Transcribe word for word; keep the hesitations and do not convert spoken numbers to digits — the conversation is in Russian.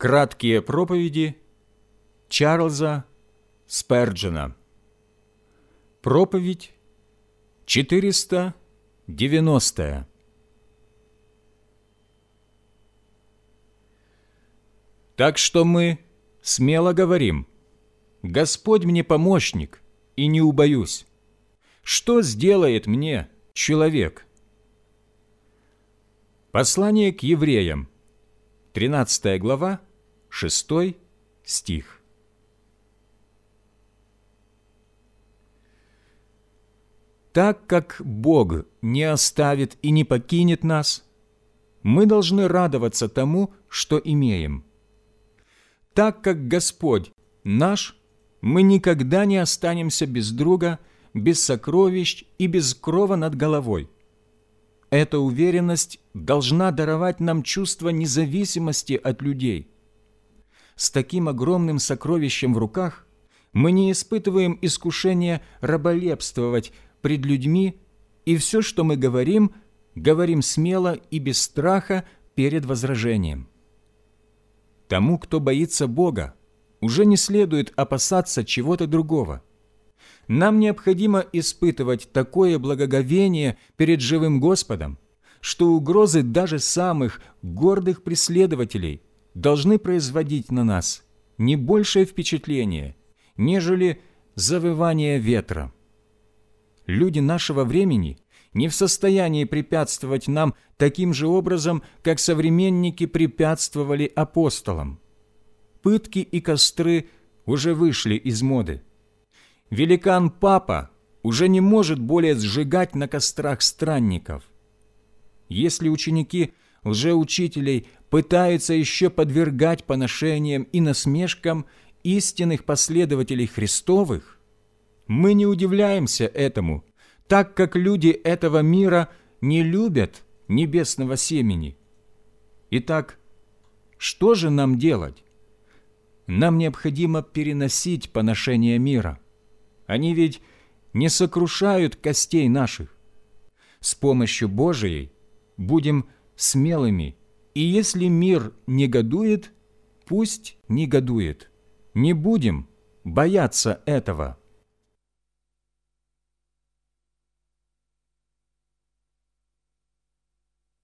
Краткие проповеди Чарльза Сперджена. Проповедь четыреста девяностая. Так что мы смело говорим: Господь мне помощник, и не убоюсь. Что сделает мне человек? Послание к евреям, тринадцатая глава, шестой стих. Так как Бог не оставит и не покинет нас, мы должны радоваться тому, что имеем. Так как Господь наш, мы никогда не останемся без друга, без сокровищ и без крова над головой. Эта уверенность должна даровать нам чувство независимости от людей. С таким огромным сокровищем в руках мы не испытываем искушения раболепствовать пред людьми, и все, что мы говорим, говорим смело и без страха перед возражением. Тому, кто боится Бога, уже не следует опасаться чего-то другого. Нам необходимо испытывать такое благоговение перед живым Господом, что угрозы даже самых гордых преследователей должны производить на нас не большее впечатление, нежели завывание ветра. Люди нашего времени не в состоянии препятствовать нам таким же образом, как современники препятствовали апостолам. Пытки и костры уже вышли из моды. Великан Папа уже не может более сжигать на кострах странников. Если ученики лжеучителей пытаются еще подвергать поношениям и насмешкам истинных последователей Христовых, мы не удивляемся этому, так как люди этого мира не любят небесного семени. Итак, что же нам делать? Нам необходимо переносить поношения мира. Они ведь не сокрушают костей наших. С помощью Божией будем смелыми, и если мир негодует, пусть негодует. Не будем бояться этого.